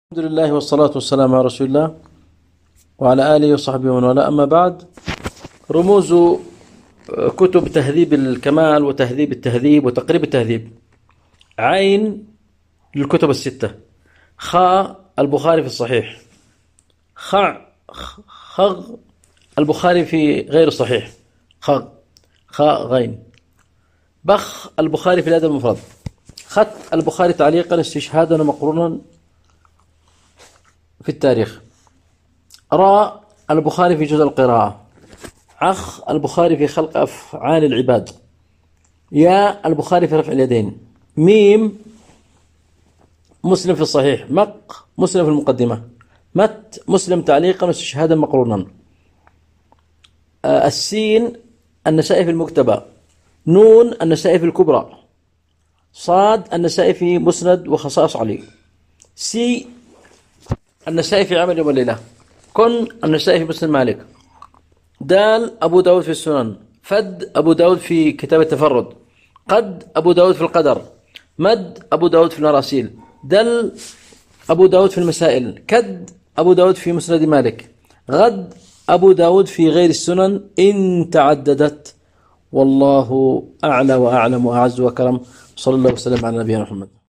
الحمد لله والصلاة والسلام على رسول الله وعلى آله وصحبه ومن والاه، أما بعد. رموز كتب تهذيب الكمال وتهذيب التهذيب وتقريب التهذيب. عين للكتب الستة. خاء البخاري في الصحيح. خغ البخاري في غير الصحيح. خاء غين. بخ البخاري في الأدب المفرد. خط البخاري تعليقا استشهادا ومقرونا في التاريخ. راء البخاري في جزء القراءة. عخ البخاري في خلق أفعال العباد. ياء البخاري في رفع اليدين. ميم مسلم في الصحيح. مق مسلم في المقدمة. مت مسلم تعليقا واستشهادا مقرونا. السين النسائي في المكتبة. نون النسائي في الكبرى. صاد النسائي في مسند وخصائص علي. سي النسائي في عمل يوم الليلة. كن النسائي في مسند مالك. دال أبو داود في السنن. فد أبو داود في كتاب التفرد. قد أبو داود في القدر. مد أبو داود في المراسيل. دل أبو داود في المسائل. كد أبو داود في مسند مالك. غد أبو داود في غير السنن إن تعددت. والله أعلى وأعلم وأعز وكرم. صلى الله وسلم على نبينا محمد.